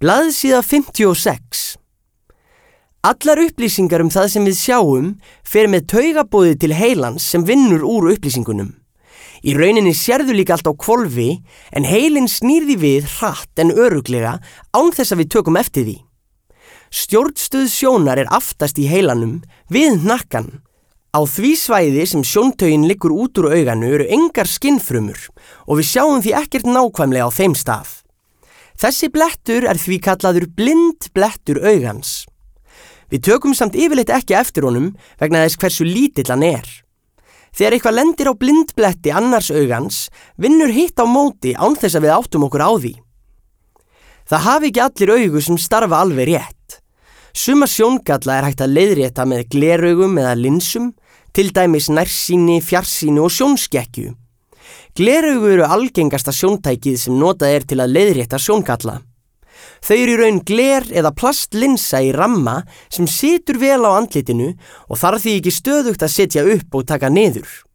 Blaðsíða 56. Allar upplýsingar það sem við sjáum fer með taugaboði til heilans sem vinnur úr upplýsingunum. Í rauninni sérðu líka allt á hvolfi en heilinn snýr því við hratt en örugglega án þess að við tökum eftir því. Stjórnstöð sjónar aftast í heilanum við hnakkan. Á því svæði sem sjóntaugin liggur út úr auganu engar skinnfrumur og við sjáum því ekkert nákvæmlega á þeim stað. Þessi blettur því kallaður blindblettur augans. Við tökum samt yfirleitt ekki eftir honum vegna þess hversu lítill hann Þegar eitthvað lendir á blindbletti annars augans, vinnur hitt á móti án þess að við áttum okkur á því. Það hafi ekki allir augu sem starfa alveg rétt. Suma sjóngalla hægt að leiðrétta með gleraugum eða linsum, til dæmis nærsýni, fjarsýni og sjónskekkju. Gleraugu algengasta sjóntækið sem notað til að leiðrétta sjóngalla. Þau í raun gler eða plastlinsa í ramma sem situr vel á andlitinu og þarf því ekki stöðugt að setja upp og taka niður.